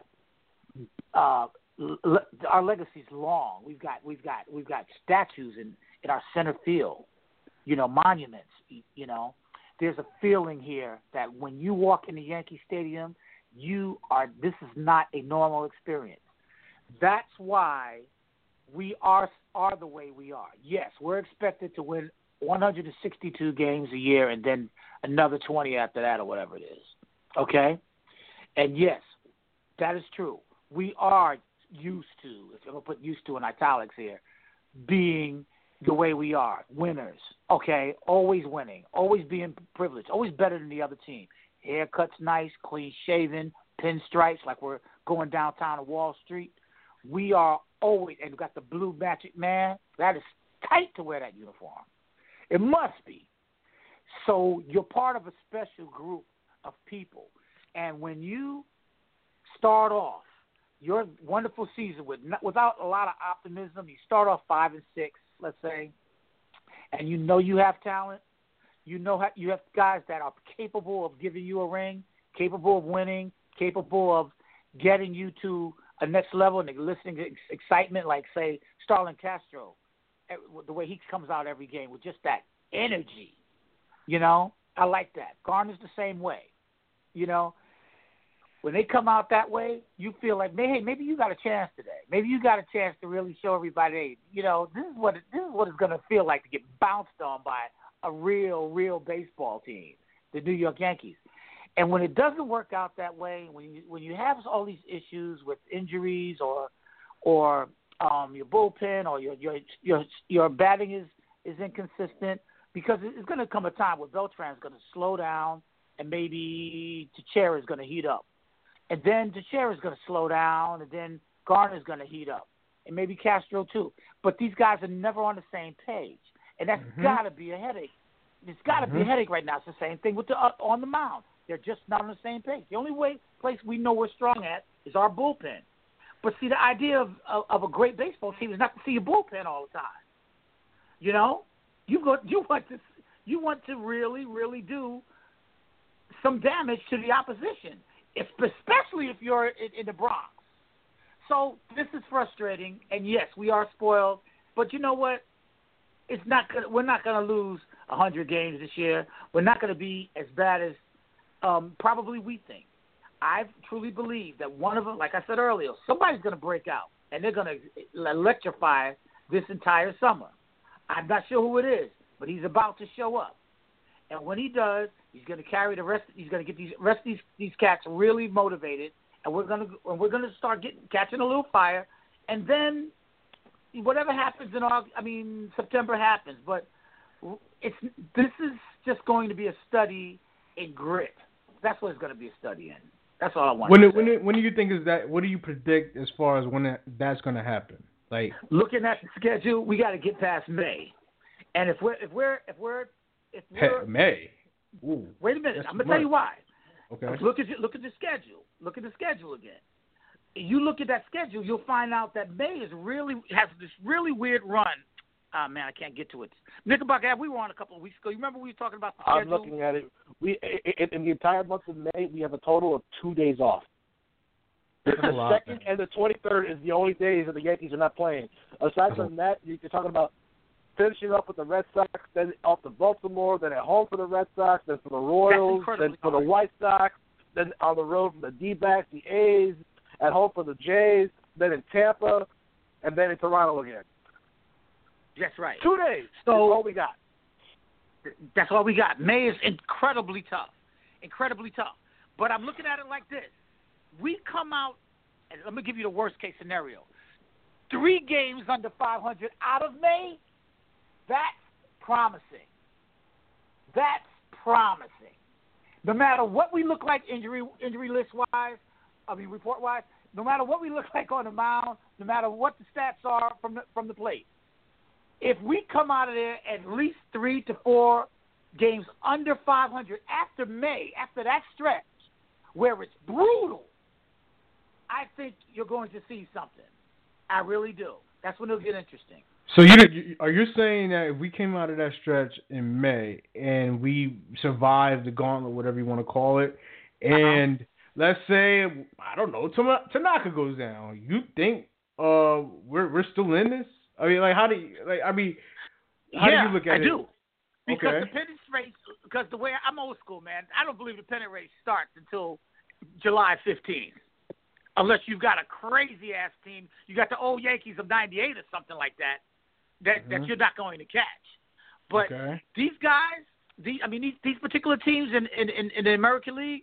our legacy's long. We've got statues in our center field, monuments. There's a feeling here that when you walk into Yankee Stadium, this is not a normal experience. That's why we are the way we are. Yes, we're expected to win 162 games a year and then another 20 after that or whatever it is. Okay? And yes, that is true. We are used to, if I'm going to put used to in italics here, being the way we are, winners, okay, always winning, always being privileged, always better than the other team. Haircuts nice, clean shaven, pinstripes like we're going downtown to Wall Street. We are always, and we've got the blue Magic Man. That is tight to wear that uniform. It must be. So you're part of a special group of people. And when you start off your wonderful season without a lot of optimism, you start off 5-6, let's say, and you have talent, you have guys that are capable of giving you a ring, capable of winning, capable of getting you to a next level and eliciting excitement, like, say, Starlin Castro, the way he comes out every game with just that energy. I like that. Garner's the same way. When they come out that way, you feel like, hey, maybe you got a chance today. Maybe you got a chance to really show everybody, hey, this is what it's going to feel like to get bounced on by a real baseball team, the New York Yankees. And when it doesn't work out that way, when you have all these issues with injuries or your bullpen or your batting is inconsistent, because it's going to come a time where Beltran's going to slow down and maybe Teixeira is going to heat up. And then Teixeira is going to slow down, and then Garner's going to heat up, and maybe Castro too. But these guys are never on the same page, and that's got to be a headache. It's got to be a headache right now. It's the same thing with on the mound. They're just not on the same page. The only place we know we're strong at is our bullpen. But see, the idea of a great baseball team is not to see your bullpen all the time. You want to really do some damage to the opposition, especially if you're in the Bronx. So this is frustrating, and yes, we are spoiled. But you know what? We're not going to lose 100 games this year. We're not going to be as bad as probably we think. I truly believe that one of them, like I said earlier, somebody's going to break out, and they're going to electrify this entire summer. I'm not sure who it is, but he's about to show up. And when he does, he's going to carry the rest. He's going to get these cats really motivated, and we're going to start catching a little fire, and then whatever happens September happens. But this is just going to be a study in grit. That's what it's going to be a study in. That's all I want. When do you think is that? What do you predict as far as when that's going to happen? Like, looking at the schedule, we got to get past May, and if we're May. Ooh, wait a minute, I'm gonna tell you why. Okay. Look at the schedule. Look at the schedule again. You look at that schedule, you'll find out that May has this really weird run. man, I can't get to it. Knickerbocker Ave, we were on a couple of weeks ago. You remember we were talking about the I'm schedule? looking at it. We in the entire month of May, we have a total of 2 days off. The 2nd and the 23rd is the only days that the Yankees are not playing. Aside from that, you're talking about finishing up with the Red Sox, then off to Baltimore, then at home for the Red Sox, then for the Royals, then for the White Sox, then on the road for the D-backs, the A's, at home for the Jays, then in Tampa, and then in Toronto again. That's right. 2 days. So that's all we got. That's all we got. May is incredibly tough. Incredibly tough. But I'm looking at it like this. We come out, and let me give you the worst case scenario. 3 games under 500 out of May, that's promising. That's promising. No matter what we look like injury list-wise, report-wise, no matter what we look like on the mound, no matter what the stats are from the plate, if we come out of there at least 3 to 4 games under 500 after May, after that stretch, where it's brutal, I think you're going to see something. I really do. That's when it'll get interesting. So are you saying that if we came out of that stretch in May and we survived the gauntlet, whatever you want to call it, and let's say, I don't know, Tanaka goes down, you think we're still in this? I mean, how do you look at it? I do. Because Okay. the pennant race, because the way I'm old school, man, I don't believe the pennant race starts until July 15th. Unless you've got a crazy-ass team. You got the old Yankees of 98 or something like that you're not going to catch. But these guys, these particular teams in the American League,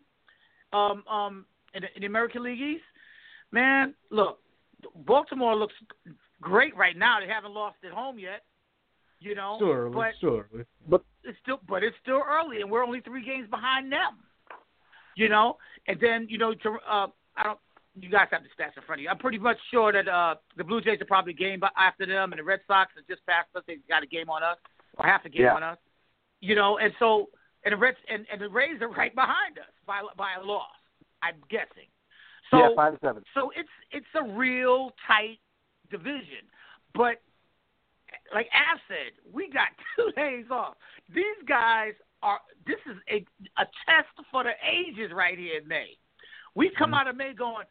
in the American League East, man, look, Baltimore looks great right now. They haven't lost at home yet. You know, still early. But it's still early, and we're only 3 games behind them. You know, and then you guys have the stats in front of you. I'm pretty much sure that the Blue Jays are probably a game after them, and the Red Sox are just past us. They've got a game on us, or half a game on us. You know, and so the Rays are right behind us by a loss, I'm guessing. So 5-7. So it's a real tight division, but like Av said, we got 2 days off. These guys this is a test for the ages right here in May. We come out of May going,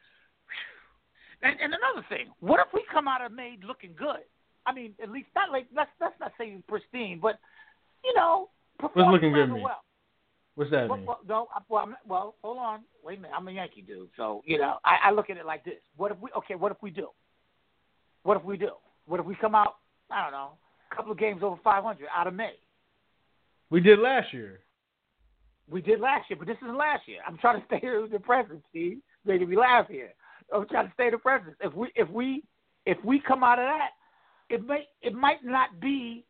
and another thing, what if we come out of May looking good? I mean, at least not like let's not say pristine, but what's looking good mean? Well. What's that mean? Well, hold on, wait a minute. I'm a Yankee dude, so I look at it like this. What if we do? What if we come out? I don't know, a couple of games over 500 out of May. We did last year. We did last year, but this isn't last year. I'm trying to stay in the present, Steve. Making me laugh here. I'm trying to stay in the present. If we come out of that, it might not be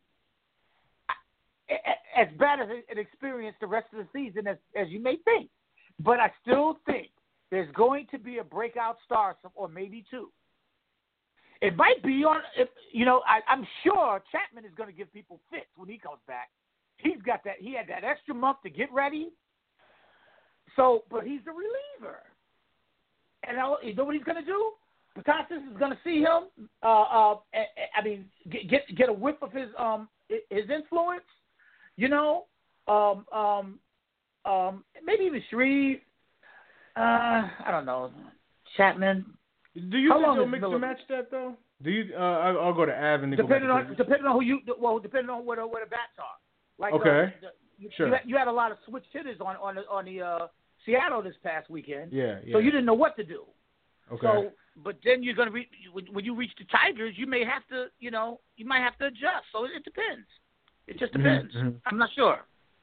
as bad as an experience the rest of the season as you may think. But I still think there's going to be a breakout star, or maybe 2. It might be I'm sure Chapman is going to give people fits when he comes back. He had that extra month to get ready. So, but he's the reliever. And you know what he's going to do? Patasis is going to see him. Get a whiff of his influence. Maybe even Shreve. I don't know. Chapman. Do you think you'll mix and match that though? Do you? I'll go to Av and depending on who depending on what the bats are. Like sure. You had a lot of switch hitters on the Seattle this past weekend. Yeah. So you didn't know what to do. Okay. So, but then you're gonna when you reach the Tigers, you may have to you might have to adjust. So it depends. It just depends. Mm-hmm. I'm not sure.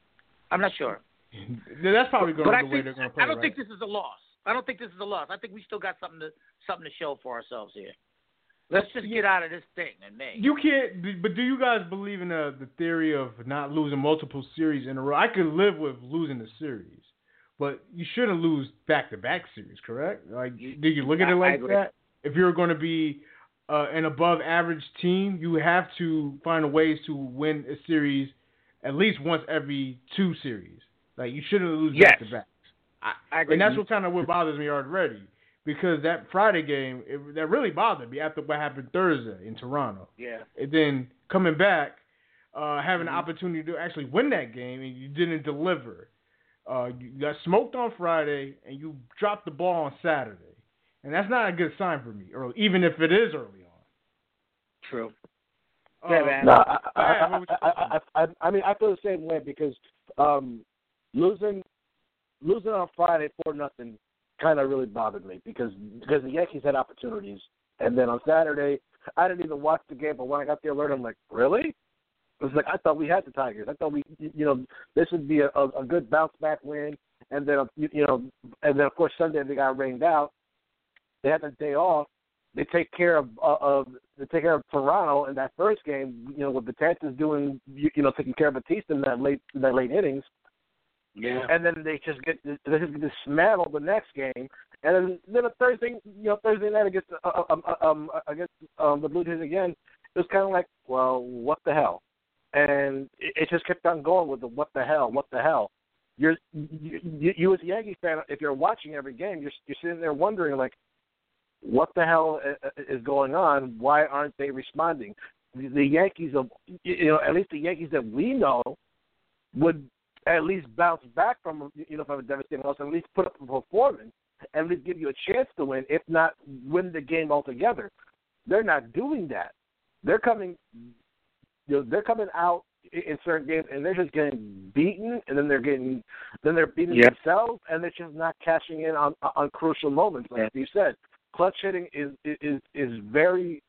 That's probably going to be the way they're going to play. I don't think this is a loss. I think we still got something to show for ourselves here. Let's just get out of this thing in May. You can't. But do you guys believe in the theory of not losing multiple series in a row? I could live with losing the series, but you shouldn't lose back-to-back series, correct? Like, do you look at it like that? If you're going to be an above-average team, you have to find ways to win a series at least once every 2 series. Like, you shouldn't lose back-to-backs. I agree. And that's what bothers me already. because that Friday game, that really bothered me after what happened Thursday in Toronto. Yeah. And then coming back, having the opportunity to actually win that game, and you didn't deliver. You got smoked on Friday, and you dropped the ball on Saturday. And that's not a good sign for me, early, even if it is early on. True. Yeah, man. No, I mean, I feel the same way because losing on Friday 4-0 kind of really bothered me because the Yankees had opportunities, and then on Saturday I didn't even watch the game, but when I got the alert, I'm like, really? It was like I thought we had the Tigers. I thought this would be a good bounce back win, and then and then of course Sunday they got rained out. They had the day off. They take care of Toronto in that first game. With Betances doing taking care of Batista in that late innings. Yeah. And then they just get dismantled the next game, and then a Thursday night against the Blue Jays again. It was kind of like, well, what the hell? And it just kept on going with the what the hell. You as a Yankee fan, if you're watching every game, you're sitting there wondering like, what the hell is going on? Why aren't they responding? The Yankees at least the Yankees that we know would at least bounce back from from a devastating loss, and at least put up a performance, and at least give you a chance to win, if not win the game altogether. They're not doing that. They're coming out in certain games, and they're just getting beaten, and then they're beating themselves, and they're just not cashing in on crucial moments, like you said. Clutch hitting is very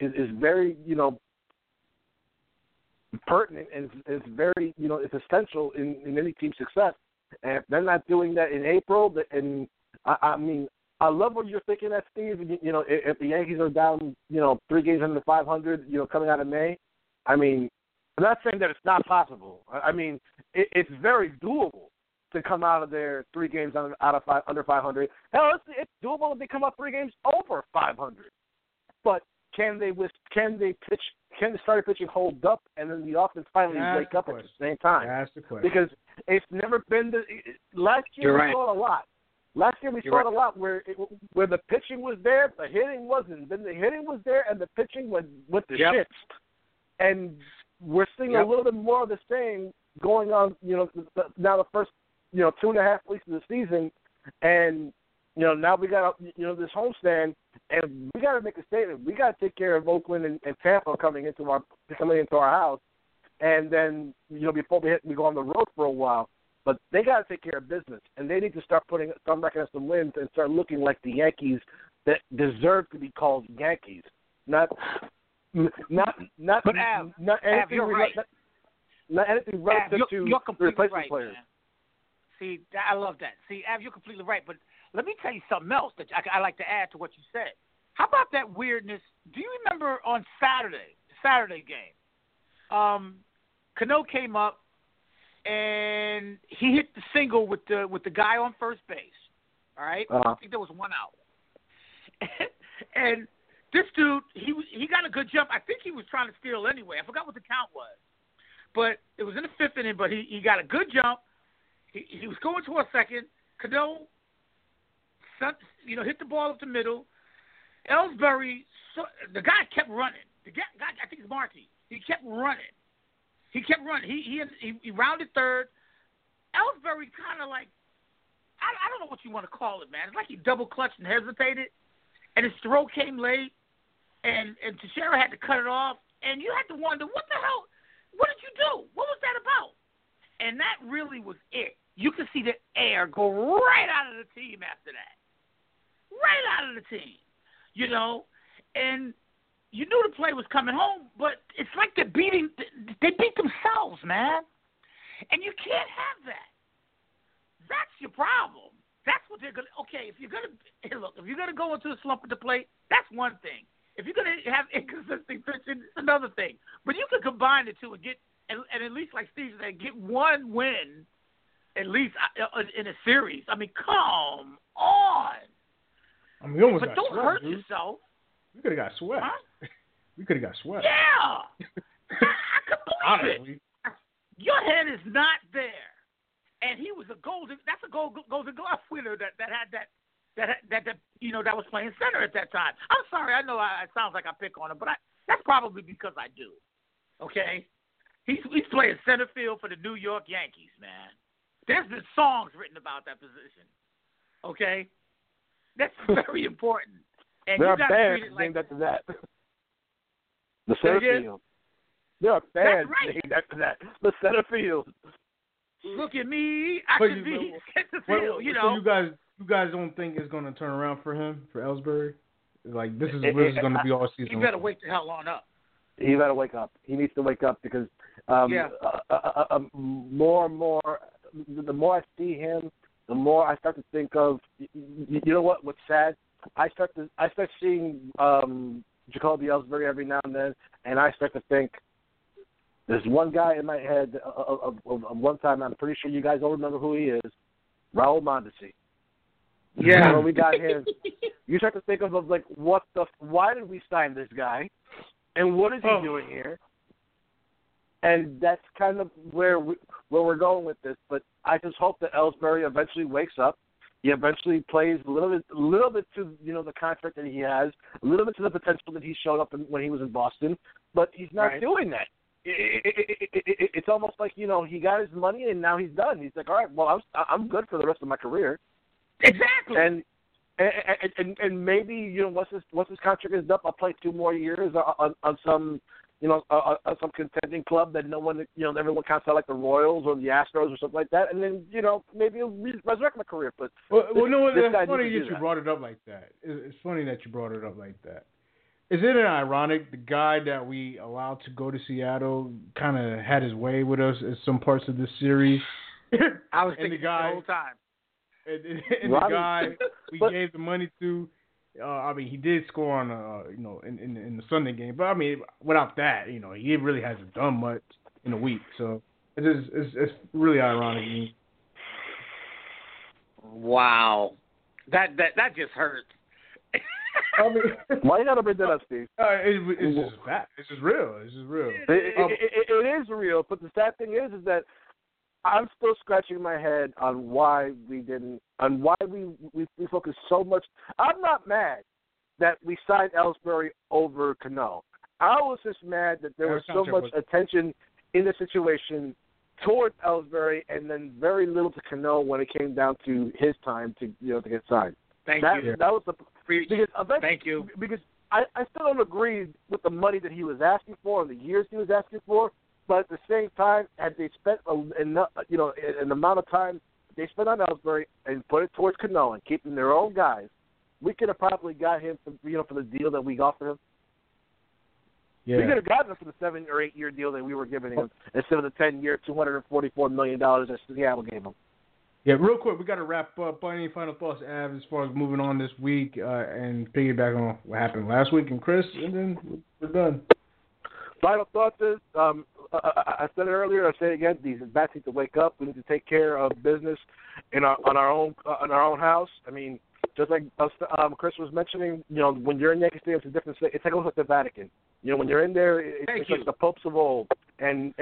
pertinent and is very it's essential in any team's success. And if they're not doing that in April, and I mean I love what you're thinking at, Steve. If the Yankees are down 3 games under 500 coming out of May, I mean I'm not saying that it's not possible. I mean it's very doable to come out of there 3 games under 500. Hell, it's doable if they come up 3 games over 500. But can they pitch? Can the starting pitching hold up, and then the offense finally wake up at the same time? That's the question. Because it's never been last year we saw it a lot. Last year we saw it a lot where the pitching was there, the hitting wasn't. Then the hitting was there, and the pitching went with the shits. And we're seeing a little bit more of the same going on. Now the first 2.5 weeks of the season, and now we got this homestand, and we got to make a statement. We got to take care of Oakland and Tampa coming into our house, and then before we go on the road for a while. But they got to take care of business, and they need to start racking up some wins and start looking like the Yankees that deserve to be called Yankees, not. But Av, you're right. Not anything relative to replacement right, players. Man. See, I love that. See, Av, you're completely right. But let me tell you something else that I like to add to what you said. How about that weirdness? Do you remember on the Saturday game, Cano came up and he hit the single with the guy on first base. All right, I think there was 1 out, and this dude he got a good jump. I think he was trying to steal anyway. I forgot what the count was, but it was in the 5th inning. But he got a good jump. He was going to a second. Cano, hit the ball up the middle. Ellsbury, the guy kept running. The guy, I think it's Marty. He kept running. He rounded third. Ellsbury kind of like, I don't know what you want to call it, man. It's like he double clutched and hesitated, and his throw came late, and Teixeira had to cut it off, and you had to wonder, what the hell? What did you do? What was that about? And that really was it. You could see the air go right out of the team after that. Right out of the team. And you knew the play was coming home, but it's like they beat themselves, man. And you can't have that. That's your problem. That's what they're going to, okay, if you're going to go into a slump at the plate, that's one thing. If you're going to have inconsistent pitching, it's another thing. But you can combine the two and get, and at least like Steve said, get one win at least in a series. I mean, come on. I mean, we almost but got don't swept, hurt dude. yourself. We could have got swept. Huh? We could have got swept. Yeah. I could believe it. Your head is not there. And he was that's a golden glove winner that had that that was playing center at that time. I'm sorry, I know it sounds like I pick on him, but that's probably because I do. Okay, he's playing center field for the New York Yankees, man. There's been songs written about that position. Okay, that's very important. And there you are gotta bands treat it like named after that. The center field. There are bands named after that. The center field. Look at me, I could be center field. So you guys don't think it's going to turn around for him, for Ellsbury? Like this is going to be all season. You better wake the hell on up. He got to wake up. He needs to wake up because more and more, the more I see him, the more I start to think of. You know what? What's sad? I start seeing Jacoby Ellsbury every now and then, and I start to think. There's one guy in my head of one time. I'm pretty sure you guys all remember who he is. Raul Mondesi. Yeah. When we got him, you start to think of like, why did we sign this guy, and what is he doing here? And that's kind of where we're going with this. But I just hope that Ellsbury eventually wakes up. He eventually plays a little bit to the contract that he has, a little bit to the potential that he showed up when he was in Boston. But he's not doing that. It's almost like he got his money and now he's done. He's like, all right, well, I'm good for the rest of my career. Exactly. And maybe once this contract is up, I'll play 2 more years on some on some contending club that everyone counts out like the Royals or the Astros or something like that, and then maybe it'll resurrect my career. But it's funny that you brought it up like that. It's funny that you brought it up like that. Isn't it ironic the guy that we allowed to go to Seattle kind of had his way with us in some parts of this series? I was thinking the whole time. And the guy we gave the money to, he did score on in the Sunday game, but without that, he really hasn't done much in a week. So it's really ironic. Wow, that just hurts. Why you gotta bring that up, Steve? It's just fact. It's just real. It is real, but the sad thing is that I'm still scratching my head on why we focused so much. I'm not mad that we signed Ellsbury over Cano. I was just mad that there was so much attention in the situation towards Ellsbury and then very little to Cano when it came down to his time to get signed. Thank you. That was Thank you. Because I still don't agree with the money that he was asking for and the years he was asking for. But at the same time, had they spent an amount of time they spent on Ellsbury and put it towards Cano and keeping their own guys, we could have probably got him for the deal that we offered him. Yeah. We could have gotten him for the 7 or 8 year deal that we were giving him instead of the 10-year, $244 million that Seattle gave him. Yeah, real quick, we got to wrap up. Any final thoughts, Av, as far as moving on this week and piggyback on what happened last week, and Chris, and then we're done. Final thoughts is, I said it earlier, I say it again, these bats need to wake up. We need to take care of business in our own house. Just like Chris was mentioning, when you're in Yankee Stadium, it's a different state. It's like the Vatican. When you're in there, it's like the popes of old. And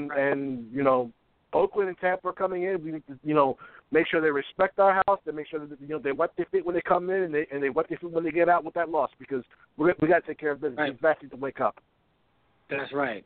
Oakland and Tampa are coming in. We need to, make sure they respect our house. They make sure that they wet their feet when they come in, and they wet their feet when they get out with that loss, because we got to take care of business. These bats need to wake up. That's right.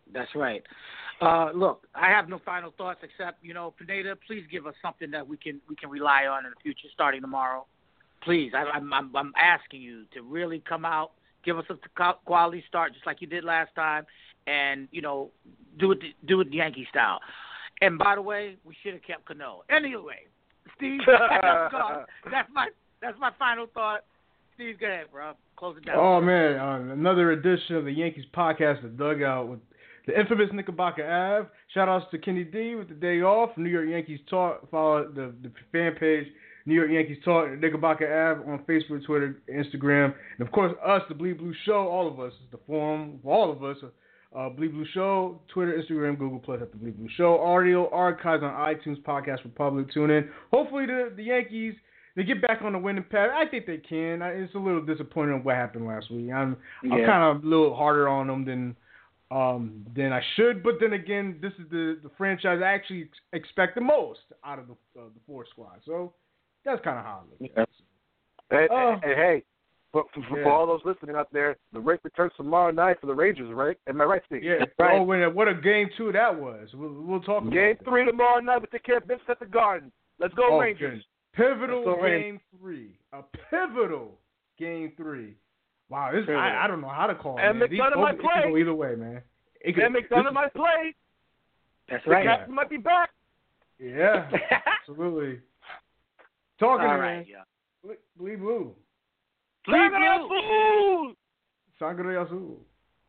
Look, I have no final thoughts except, Pineda, please give us something that we can rely on in the future, starting tomorrow. Please, I'm asking you to really come out, give us a quality start, just like you did last time, and do it Yankee style. And by the way, we should have kept Cano. Anyway, Steve, that's my final thought. Steve, go ahead, bro. Close it down. Oh, man. Another edition of the Yankees podcast, The Dugout, with the infamous Knickerbocker Ave. Shout-outs to Kenny D with the day off. New York Yankees Talk. Follow the fan page, New York Yankees Talk, Knickerbocker Ave on Facebook, Twitter, Instagram. And, of course, us, the Bleed Blue Show, all of us. It's the forum of all of us. Bleed Blue Show, Twitter, Instagram, Google Plus at the Bleed Blue Show. Audio archives on iTunes, Podcast Republic. Tune in. Hopefully the Yankees, they get back on the winning path. I think they can. It's a little disappointing on what happened last week. I'm kind of a little harder on them than I should. But then again, this is the franchise I actually expect the most out of the 4 squad. So that's kind of how I look at it. Hey, for all those listening out there, the Rake returns tomorrow night for the Rangers, right? Am I right, Steve? Yeah. Right. Oh, what a game 2 that was. We'll talk about Game that. 3 tomorrow night with the Camp Vince at the Garden. Let's go, Rangers. Goodness. Pivotal Let's go, game 3. A pivotal game 3. Wow, this I don't know how to call it. And Man. McDonough might It play. can go either way, man. And McDonough might play. That's The right. captain might be back. Yeah, absolutely. Talking All to right. man. Bleed blue. Sangre Azul! Sangre Azul.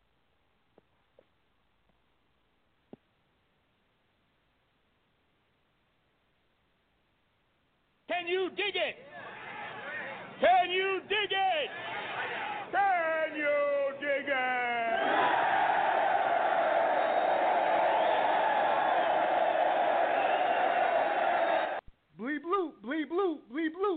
Can you dig it? Can you dig it? Can you dig it? Bleed blue, bleed blue, bleed blue.